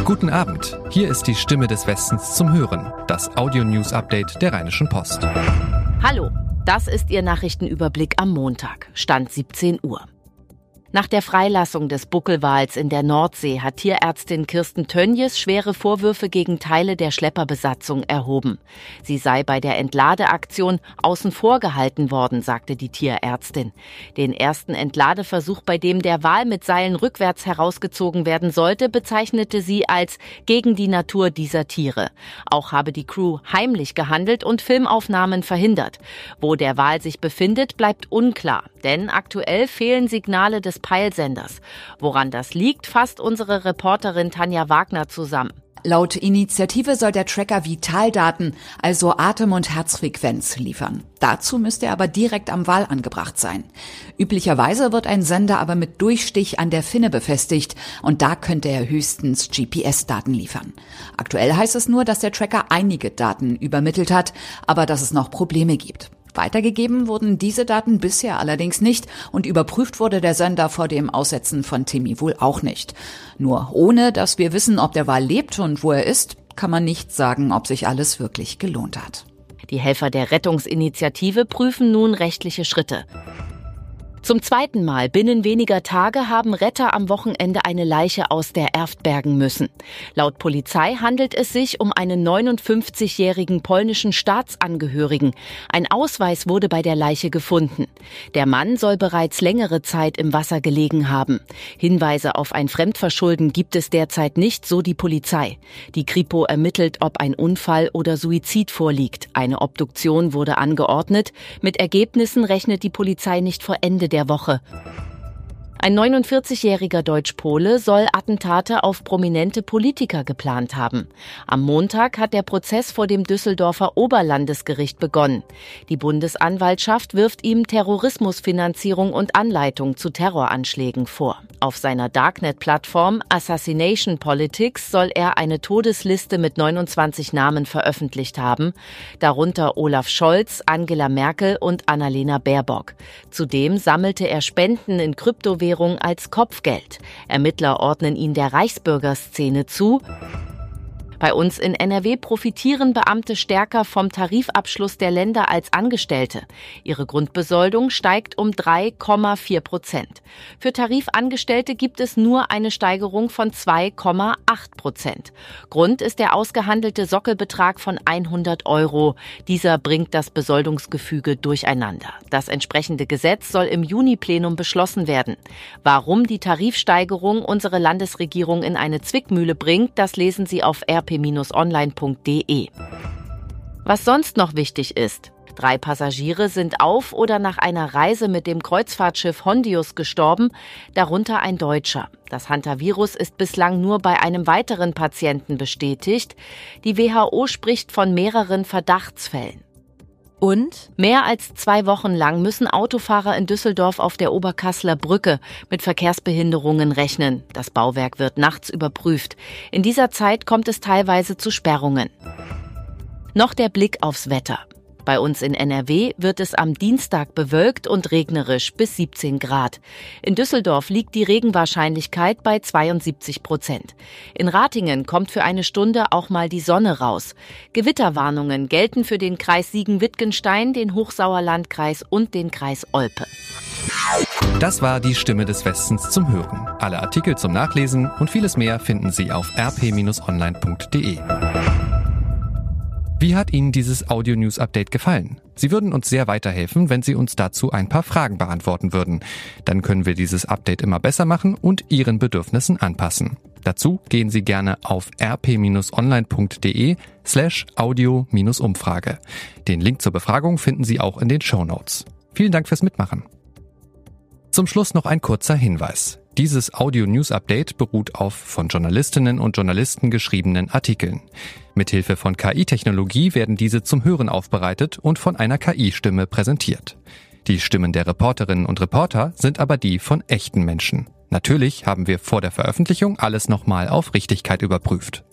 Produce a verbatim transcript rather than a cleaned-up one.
Guten Abend, hier ist die Stimme des Westens zum Hören, das Audio-News-Update der Rheinischen Post. Hallo, das ist Ihr Nachrichtenüberblick am Montag, Stand siebzehn Uhr. Nach der Freilassung des Buckelwals in der Nordsee hat Tierärztin Kirsten Tönjes schwere Vorwürfe gegen Teile der Schlepperbesatzung erhoben. Sie sei bei der Entladeaktion außen vor gehalten worden, sagte die Tierärztin. Den ersten Entladeversuch, bei dem der Wal mit Seilen rückwärts herausgezogen werden sollte, bezeichnete sie als gegen die Natur dieser Tiere. Auch habe die Crew heimlich gehandelt und Filmaufnahmen verhindert. Wo der Wal sich befindet, bleibt unklar, denn aktuell fehlen Signale des Peilsenders. Woran das liegt, fasst unsere Reporterin Tanja Wagner zusammen. Laut Initiative soll der Tracker Vitaldaten, also Atem- und Herzfrequenz, liefern. Dazu müsste er aber direkt am Wal angebracht sein. Üblicherweise wird ein Sender aber mit Durchstich an der Finne befestigt und da könnte er höchstens G P S-Daten liefern. Aktuell heißt es nur, dass der Tracker einige Daten übermittelt hat, aber dass es noch Probleme gibt. Weitergegeben wurden diese Daten bisher allerdings nicht und überprüft wurde der Sender vor dem Aussetzen von Timmy wohl auch nicht. Nur ohne, dass wir wissen, ob der Wal lebt und wo er ist, kann man nicht sagen, ob sich alles wirklich gelohnt hat. Die Helfer der Rettungsinitiative prüfen nun rechtliche Schritte. Zum zweiten Mal binnen weniger Tage haben Retter am Wochenende eine Leiche aus der Erft bergen müssen. Laut Polizei handelt es sich um einen neunundfünfzigjährigen polnischen Staatsangehörigen. Ein Ausweis wurde bei der Leiche gefunden. Der Mann soll bereits längere Zeit im Wasser gelegen haben. Hinweise auf ein Fremdverschulden gibt es derzeit nicht, so die Polizei. Die Kripo ermittelt, ob ein Unfall oder Suizid vorliegt. Eine Obduktion wurde angeordnet. Mit Ergebnissen rechnet die Polizei nicht vor Ende der Woche. Ein neunundvierzigjähriger Deutsch-Pole soll Attentate auf prominente Politiker geplant haben. Am Montag hat der Prozess vor dem Düsseldorfer Oberlandesgericht begonnen. Die Bundesanwaltschaft wirft ihm Terrorismusfinanzierung und Anleitung zu Terroranschlägen vor. Auf seiner Darknet-Plattform Assassination Politics soll er eine Todesliste mit neunundzwanzig Namen veröffentlicht haben, darunter Olaf Scholz, Angela Merkel und Annalena Baerbock. Zudem sammelte er Spenden in Kryptowährungen als Kopfgeld. Ermittler ordnen ihn der Reichsbürgerszene zu. Bei uns in N R W profitieren Beamte stärker vom Tarifabschluss der Länder als Angestellte. Ihre Grundbesoldung steigt um drei Komma vier Prozent. Für Tarifangestellte gibt es nur eine Steigerung von zwei Komma acht Prozent. Grund ist der ausgehandelte Sockelbetrag von hundert Euro. Dieser bringt das Besoldungsgefüge durcheinander. Das entsprechende Gesetz soll im Juni-Plenum beschlossen werden. Warum die Tarifsteigerung unsere Landesregierung in eine Zwickmühle bringt, das lesen Sie auf r p online punkt de. Was sonst noch wichtig ist: Drei Passagiere sind auf oder nach einer Reise mit dem Kreuzfahrtschiff Hondius gestorben, darunter ein Deutscher. Das Hantavirus ist bislang nur bei einem weiteren Patienten bestätigt. Die W H O spricht von mehreren Verdachtsfällen. Und mehr als zwei Wochen lang müssen Autofahrer in Düsseldorf auf der Oberkasseler Brücke mit Verkehrsbehinderungen rechnen. Das Bauwerk wird nachts überprüft. In dieser Zeit kommt es teilweise zu Sperrungen. Noch der Blick aufs Wetter. Bei uns in N R W wird es am Dienstag bewölkt und regnerisch bis siebzehn Grad. In Düsseldorf liegt die Regenwahrscheinlichkeit bei zweiundsiebzig Prozent. In Ratingen kommt für eine Stunde auch mal die Sonne raus. Gewitterwarnungen gelten für den Kreis Siegen-Wittgenstein, den Hochsauerlandkreis und den Kreis Olpe. Das war die Stimme des Westens zum Hören. Alle Artikel zum Nachlesen und vieles mehr finden Sie auf r p online punkt de. Wie hat Ihnen dieses Audio-News-Update gefallen? Sie würden uns sehr weiterhelfen, wenn Sie uns dazu ein paar Fragen beantworten würden. Dann können wir dieses Update immer besser machen und Ihren Bedürfnissen anpassen. Dazu gehen Sie gerne auf r p online punkt de slash audio Umfrage. Den Link zur Befragung finden Sie auch in den Shownotes. Vielen Dank fürs Mitmachen. Zum Schluss noch ein kurzer Hinweis. Dieses Audio-News-Update beruht auf von Journalistinnen und Journalisten geschriebenen Artikeln. Mithilfe von K I-Technologie werden diese zum Hören aufbereitet und von einer K I-Stimme präsentiert. Die Stimmen der Reporterinnen und Reporter sind aber die von echten Menschen. Natürlich haben wir vor der Veröffentlichung alles nochmal auf Richtigkeit überprüft.